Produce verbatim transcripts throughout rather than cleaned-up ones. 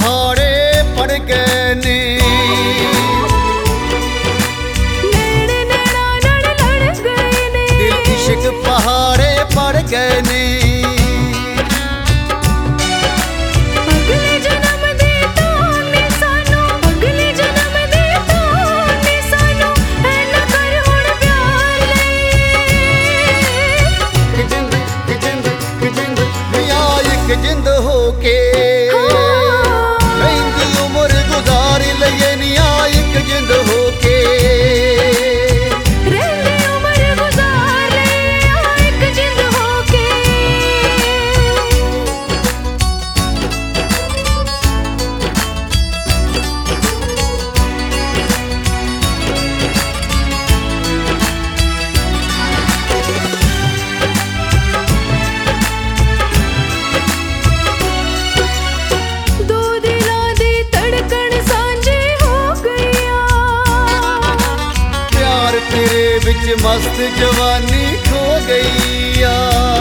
पहाड़े पड़ गए ने, दिल इश्क पहाड़े पड़ गए ने। जिंद होके रहिंदी उम्र गुजार लइए निया, एक जिंद होके रहिंदी उम्र गुजार लइए, एक जिंद होके। तेरे बिच मस्त जवानी खो गईया,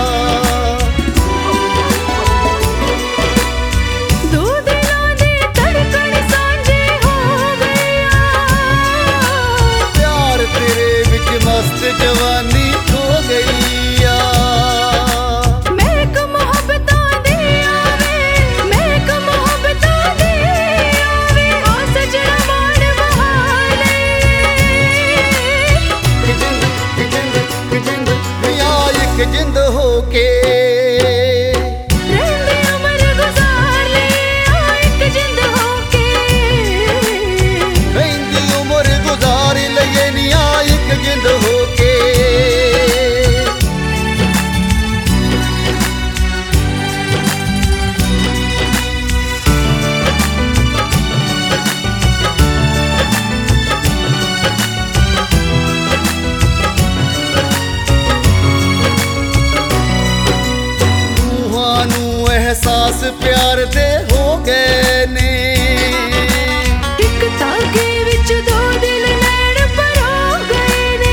दो दिलों दी धड़कन सांझे हो गईया। प्यार तेरे बिच मस्त जवानी खो गईया। महक मोहब्बतां दी आवे, महक मोहब्बतां दी आवे, आ सजना मान बहाले। जिंद होके रहिंदी उम्र गुजार ले, एक जिंद होके रहिंदी उम्र गुजार लइए निया, एक जिंद होके। एहसास प्यार दे हो गए ने, एक धागे विच दो दिल नैन परो गए ने।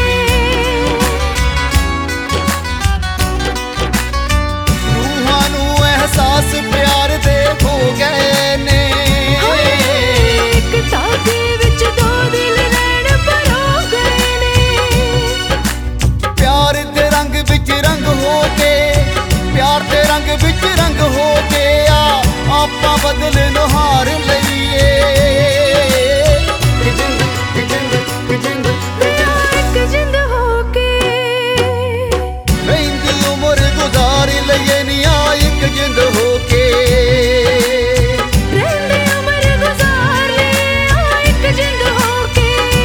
रूहां नू एहसास प्यार दे हो गए ने, एक धागे विच दो दिल नैन परो गए ने। प्यार दे रंग विच रंग हो के, प्यार दे रंग विच रंग हो गया, आपा बदल नहार लइए। जिंद जिंद जिंद एक जिंद होके रहिंदी उम्र गुजार लइए निया, एक जिंद होके रहिंदी उम्र गुजार लइए, एक जिंद होके।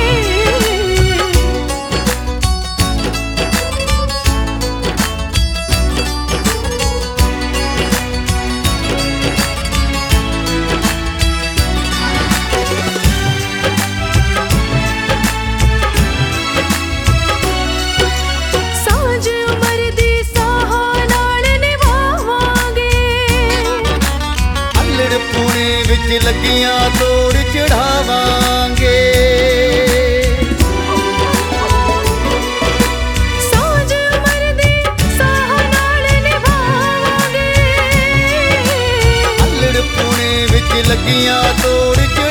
पुणे विच लगियां तोड़ चढ़ावांगे, सांझ उमर दी साह नाल निभावांगे। अल्लड़ पुणे विच लगियां तोड़